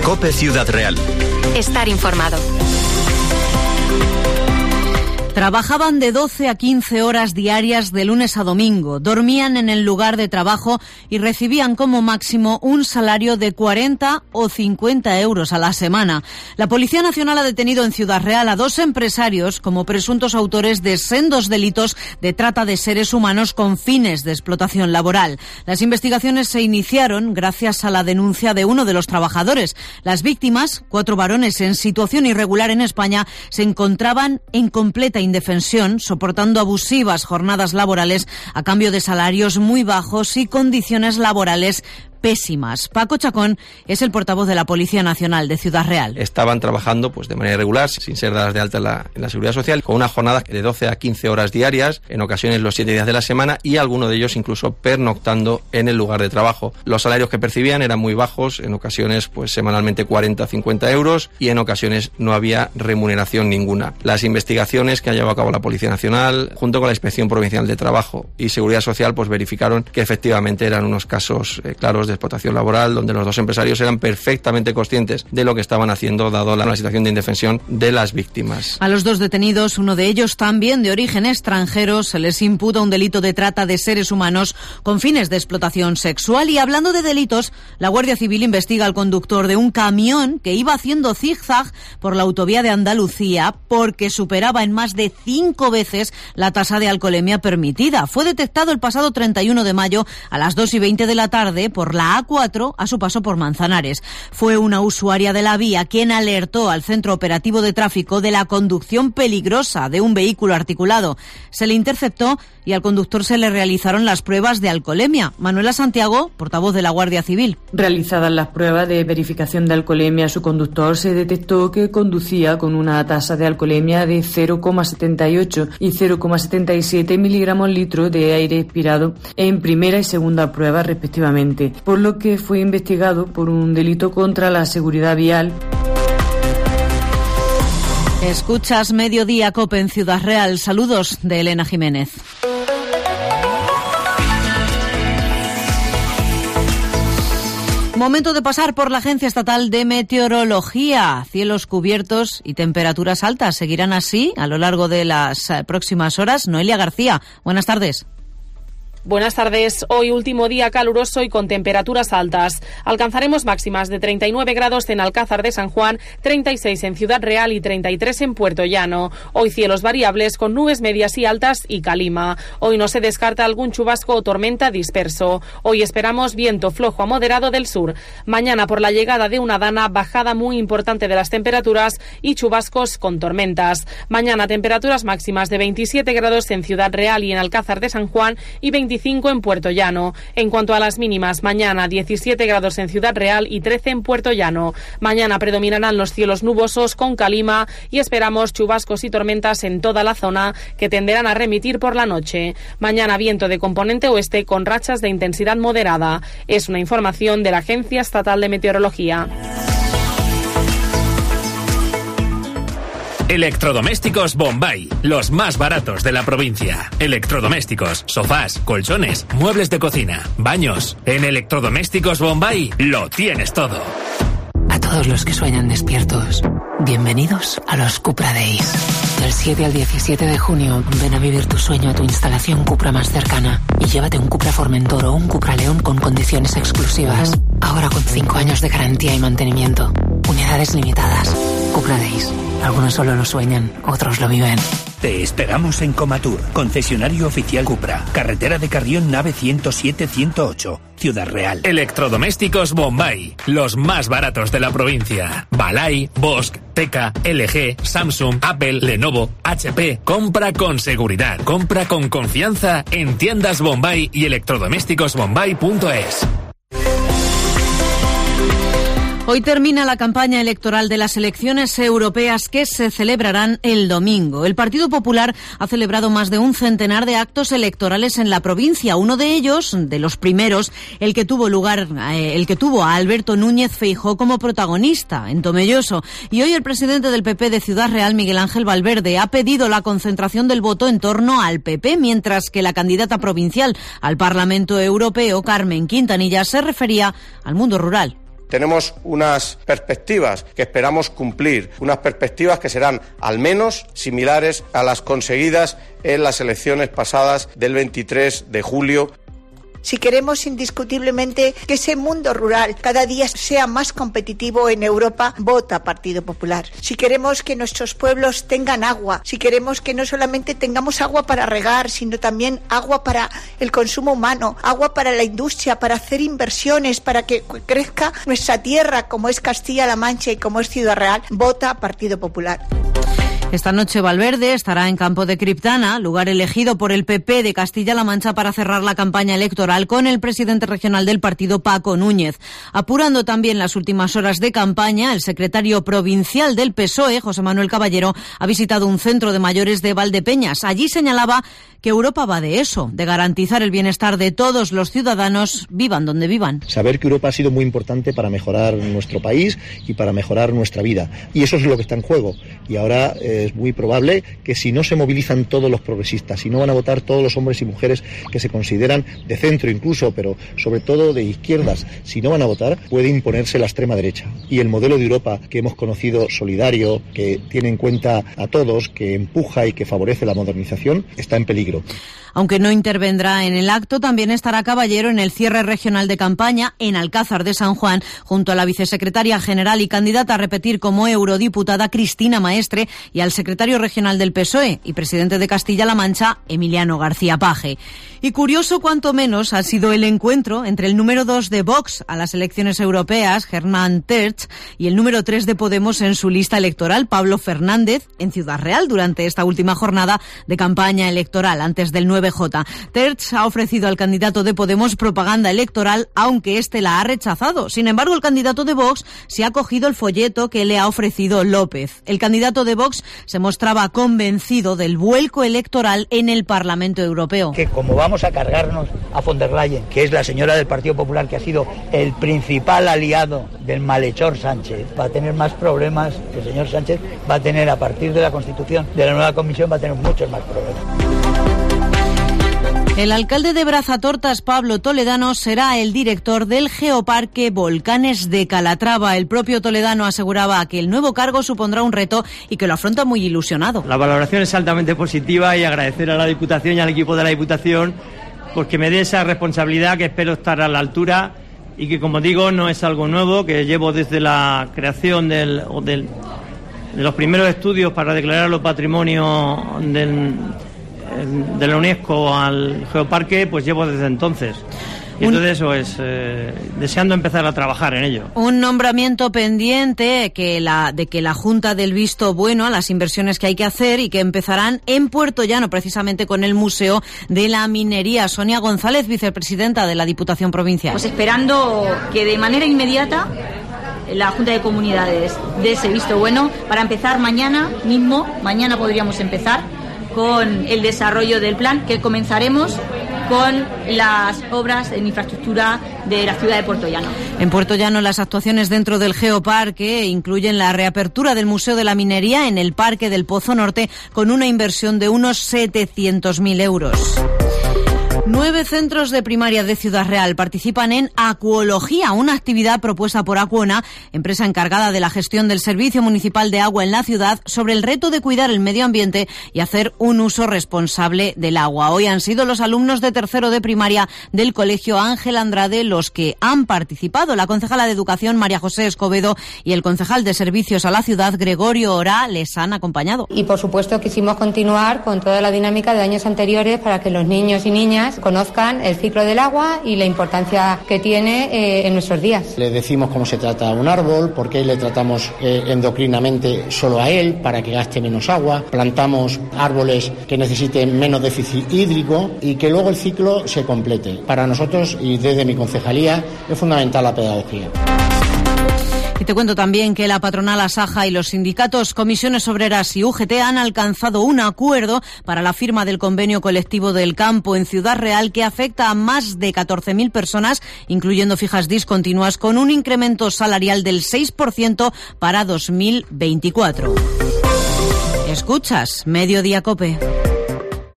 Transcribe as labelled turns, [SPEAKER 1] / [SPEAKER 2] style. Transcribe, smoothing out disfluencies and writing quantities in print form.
[SPEAKER 1] COPE Ciudad Real.
[SPEAKER 2] Estar informado.
[SPEAKER 3] Trabajaban de 12 a 15 horas diarias de lunes a domingo, dormían en el lugar de trabajo y recibían como máximo un salario de 40 o 50 euros a la semana. La Policía Nacional ha detenido en Ciudad Real a 2 empresarios como presuntos autores de sendos delitos de trata de seres humanos con fines de explotación laboral. Las investigaciones se iniciaron gracias a la denuncia de uno de los trabajadores. Las víctimas, 4 varones en situación irregular en España, se encontraban en completa indefensión, soportando abusivas jornadas laborales a cambio de salarios muy bajos y condiciones laborales pésimas. Paco Chacón es el portavoz de la Policía Nacional de Ciudad Real.
[SPEAKER 4] Estaban trabajando de manera irregular, sin ser dadas de alta en la Seguridad Social, con una jornada de 12 a 15 horas diarias, en ocasiones los 7 días de la semana, y algunos de ellos incluso pernoctando en el lugar de trabajo. Los salarios que percibían eran muy bajos, en ocasiones semanalmente 40 a 50 euros, y en ocasiones no había remuneración ninguna. Las investigaciones que ha llevado a cabo la Policía Nacional, junto con la Inspección Provincial de Trabajo y Seguridad Social, verificaron que efectivamente eran unos casos claros de explotación laboral, donde los 2 empresarios eran perfectamente conscientes de lo que estaban haciendo, dado la situación de indefensión de las víctimas.
[SPEAKER 3] A los 2 detenidos, uno de ellos también de origen extranjero, se les imputa un delito de trata de seres humanos con fines de explotación sexual. Y hablando de delitos, la Guardia Civil investiga al conductor de un camión que iba haciendo zigzag por la autovía de Andalucía porque superaba en más de 5 veces la tasa de alcoholemia permitida. Fue detectado el pasado 31 de mayo a las 2:20 de la tarde por la A4 a su paso por Manzanares. Fue una usuaria de la vía quien alertó al Centro Operativo de Tráfico de la conducción peligrosa de un vehículo articulado. Se le interceptó y al conductor se le realizaron las pruebas de alcoholemia. Manuela Santiago, portavoz de la Guardia Civil.
[SPEAKER 5] Realizadas las pruebas de verificación de alcoholemia a su conductor, se detectó que conducía con una tasa de alcoholemia de 0,78 y 0,77 miligramos litro de aire expirado en primera y segunda prueba respectivamente, por lo que fue investigado por un delito contra la seguridad vial.
[SPEAKER 3] Escuchas Mediodía COPE en Ciudad Real. Saludos de Elena Jiménez. Momento de pasar por la Agencia Estatal de Meteorología. Cielos cubiertos y temperaturas altas. ¿Seguirán así a lo largo de las próximas horas? Noelia García, buenas tardes.
[SPEAKER 6] Buenas tardes. Hoy último día caluroso y con temperaturas altas. Alcanzaremos máximas de 39 grados en Alcázar de San Juan, 36 en Ciudad Real y 33 en Puerto Llano. Hoy cielos variables con nubes medias y altas y calima. Hoy no se descarta algún chubasco o tormenta disperso. Hoy esperamos viento flojo a moderado del sur. Mañana, por la llegada de una dana, bajada muy importante de las temperaturas y chubascos con tormentas. Mañana temperaturas máximas de 27 grados en Ciudad Real y en Alcázar de San Juan y 25 en Puerto Llano. En cuanto a las mínimas, mañana 17 grados en Ciudad Real y 13 en Puerto Llano. Mañana predominarán los cielos nubosos con calima y esperamos chubascos y tormentas en toda la zona que tenderán a remitir por la noche. Mañana viento de componente oeste con rachas de intensidad moderada. Es una información de la Agencia Estatal de Meteorología.
[SPEAKER 7] Electrodomésticos Bombay, los más baratos de la provincia. Electrodomésticos, sofás, colchones, muebles de cocina, baños. En Electrodomésticos Bombay lo tienes todo.
[SPEAKER 8] A todos los que sueñan despiertos, bienvenidos a los Cupra Days. Del 7 al 17 de junio, ven a vivir tu sueño a tu instalación Cupra más cercana y llévate un Cupra Formentor o un Cupra León con condiciones exclusivas. Ahora con 5 años de garantía y mantenimiento. Unidades limitadas. Cupra Days. Algunos solo lo sueñan, otros lo viven.
[SPEAKER 9] Te esperamos en Comatur, concesionario oficial Cupra, carretera de Carrión, nave 107-108, Ciudad Real.
[SPEAKER 7] Electrodomésticos Bombay, los más baratos de la provincia. Balay, Bosch, Teka, LG, Samsung, Apple, Lenovo, HP. Compra con seguridad, compra con confianza en tiendas Bombay y electrodomésticosbombay.es.
[SPEAKER 3] Hoy termina la campaña electoral de las elecciones europeas que se celebrarán el domingo. El Partido Popular ha celebrado más de un centenar de actos electorales en la provincia. Uno de ellos, de los primeros, el que tuvo a Alberto Núñez Feijóo como protagonista en Tomelloso. Y hoy el presidente del PP de Ciudad Real, Miguel Ángel Valverde, ha pedido la concentración del voto en torno al PP, mientras que la candidata provincial al Parlamento Europeo, Carmen Quintanilla, se refería al mundo rural.
[SPEAKER 1] tenemos unas perspectivas que esperamos cumplir, unas perspectivas que serán al menos similares a las conseguidas en las elecciones pasadas del 23 de julio.
[SPEAKER 10] Si queremos indiscutiblemente que ese mundo rural cada día sea más competitivo en Europa, vota Partido Popular. Si queremos que nuestros pueblos tengan agua, si queremos que no solamente tengamos agua para regar, sino también agua para el consumo humano, agua para la industria, para hacer inversiones, para que crezca nuestra tierra como es Castilla-La Mancha y como es Ciudad Real, vota Partido Popular.
[SPEAKER 3] Esta noche Valverde estará en Campo de Criptana, lugar elegido por el PP de Castilla-La Mancha para cerrar la campaña electoral con el presidente regional del partido, Paco Núñez. Apurando también las últimas horas de campaña, el secretario provincial del PSOE, José Manuel Caballero, ha visitado un centro de mayores de Valdepeñas. Allí señalaba que Europa va de eso, de garantizar el bienestar de todos los ciudadanos, vivan donde vivan.
[SPEAKER 11] Saber que Europa ha sido muy importante para mejorar nuestro país y para mejorar nuestra vida. Y eso es lo que está en juego. Y ahora es muy probable que si no se movilizan todos los progresistas, si no van a votar todos los hombres y mujeres que se consideran de centro incluso, pero sobre todo de izquierdas, si no van a votar, puede imponerse la extrema derecha. Y el modelo de Europa que hemos conocido, solidario, que tiene en cuenta a todos, que empuja y que favorece la modernización, está en peligro.
[SPEAKER 3] Aunque no intervendrá en el acto, también estará Caballero en el cierre regional de campaña en Alcázar de San Juan, junto a la vicesecretaria general y candidata a repetir como eurodiputada Cristina Maestre y al secretario regional del PSOE y presidente de Castilla-La Mancha, Emiliano García Paje. Y curioso cuanto menos ha sido el encuentro entre el número 2 de Vox a las elecciones europeas, Germán Tertsch, y el número 3 de Podemos en su lista electoral, Pablo Fernández, en Ciudad Real durante esta última jornada de campaña electoral antes del 9J. Tertsch ha ofrecido al candidato de Podemos propaganda electoral, aunque este la ha rechazado. Sin embargo, el candidato de Vox se ha cogido el folleto que le ha ofrecido López. El candidato de Vox se mostraba convencido del vuelco electoral en el Parlamento Europeo.
[SPEAKER 12] Que como vamos a cargarnos a von der Leyen, que es la señora del Partido Popular que ha sido el principal aliado del malhechor Sánchez, va a tener más problemas que el señor Sánchez va a tener a partir de la constitución de la nueva comisión, va a tener muchos más problemas.
[SPEAKER 3] El alcalde de Brazatortas, Pablo Toledano, será el director del Geoparque Volcanes de Calatrava. El propio Toledano aseguraba que el nuevo cargo supondrá un reto y que lo afronta muy ilusionado.
[SPEAKER 13] La valoración es altamente positiva y agradecer a la Diputación y al equipo de la Diputación porque me dé esa responsabilidad que espero estar a la altura y que, como digo, no es algo nuevo, que llevo desde la creación de los primeros estudios para declararlo patrimonio de la UNESCO al Geoparque, pues llevo desde entonces. Y entonces eso es deseando empezar a trabajar en ello.
[SPEAKER 3] Un nombramiento pendiente de que la Junta del visto bueno a las inversiones que hay que hacer y que empezarán en Puerto Llano, precisamente con el Museo de la Minería. Sonia González, vicepresidenta de la Diputación Provincial.
[SPEAKER 14] Pues esperando que de manera inmediata la Junta de Comunidades dé ese visto bueno para empezar mañana mismo. Mañana podríamos empezar con el desarrollo del plan, que comenzaremos con las obras en infraestructura de la ciudad de Puerto Llano.
[SPEAKER 3] En Puerto Llano, las actuaciones dentro del Geoparque incluyen la reapertura del Museo de la Minería en el Parque del Pozo Norte con una inversión de unos 700.000 euros. 9 centros de primaria de Ciudad Real participan en Acuología, una actividad propuesta por Acuona, empresa encargada de la gestión del Servicio Municipal de Agua en la ciudad, sobre el reto de cuidar el medio ambiente y hacer un uso responsable del agua. Hoy han sido los alumnos de tercero de primaria del Colegio Ángel Andrade los que han participado. La concejala de Educación, María José Escobedo, y el concejal de Servicios a la ciudad, Gregorio Orá, les han acompañado.
[SPEAKER 15] Y por supuesto quisimos continuar con toda la dinámica de años anteriores para que los niños y niñas conozcan el ciclo del agua y la importancia que tiene en nuestros días.
[SPEAKER 16] Le decimos cómo se trata un árbol, por qué le tratamos endocrinamente solo a él, para que gaste menos agua. Plantamos árboles que necesiten menos déficit hídrico y que luego el ciclo se complete. Para nosotros, y desde mi concejalía, es fundamental la pedagogía.
[SPEAKER 3] Y te cuento también que la patronal Asaja y los sindicatos Comisiones Obreras y UGT han alcanzado un acuerdo para la firma del convenio colectivo del campo en Ciudad Real que afecta a más de 14.000 personas, incluyendo fijas discontinuas, con un incremento salarial del 6% para 2024. Escuchas Mediodía COPE.